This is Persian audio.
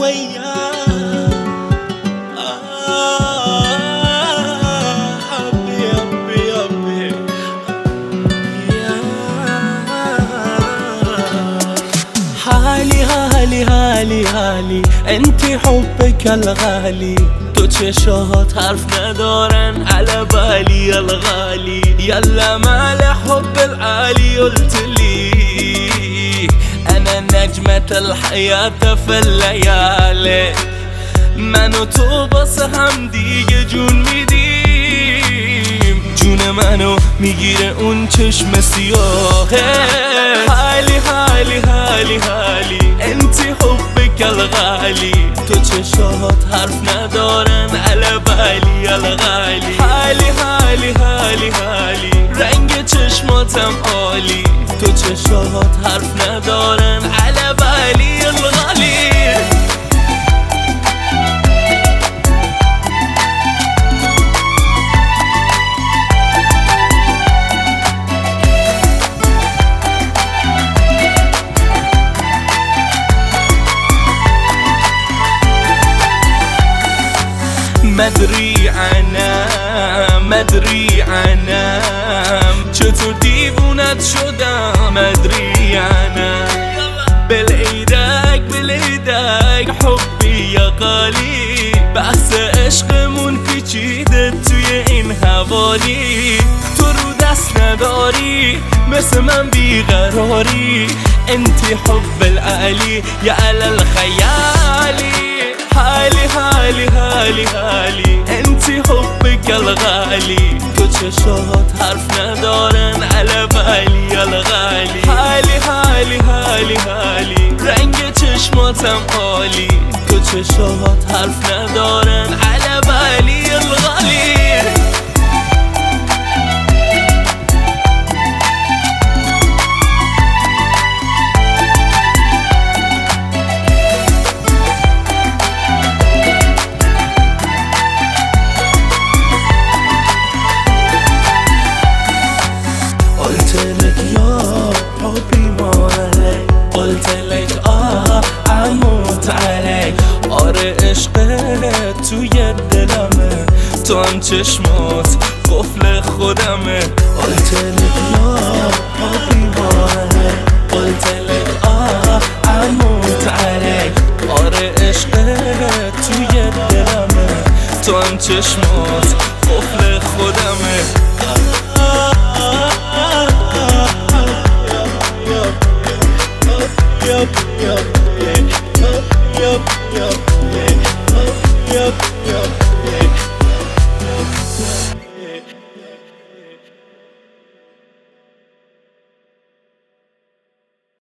وياه حبي حبي حبي حالي حالي حالي حالي انتي حبك الغالي تو چشات حرف ندارن على بالي الغالي يلا مال حب العالي قلتلي انا نجمة الحياة في الليالي من و تو باسه هم دیگه جون میدیم جون منو میگیره اون چشم سیاهه حالی حالی حالی حالی انتی حبک الغالی تو چشات حرف ندارن على بالي الغالی حالی حالی حالی حالی رنگ چشماتم عالی تو چشات حرف ندارن على بالي الغالی مدری عنم چطور دیوونت شدم مدری عنم بلیدک حبی یا غالی بحث عشقمون پیچیده توی این حوالی تو رو دست نداری مثل من بیقراری انتی حب العلی یا علی الخیالی حالی حالی حالی حالی انتی حبک الغالی تو چشات حرف ندارن على بالي الغالی حالی حالی حالی حالی رنگ چشماتم عالی تو چشات حرف ندارن على بالي الغالی قلتلك اموت عليك آره عشقت توی دلمه تو هم چشمات قفل خودمه قلتلك حبی ماله قلتلك اموت عليك آره عشقت توی دلمه تو هم چشمات قفل خودمه yup, yup, yup, yup, yup, yup, yup.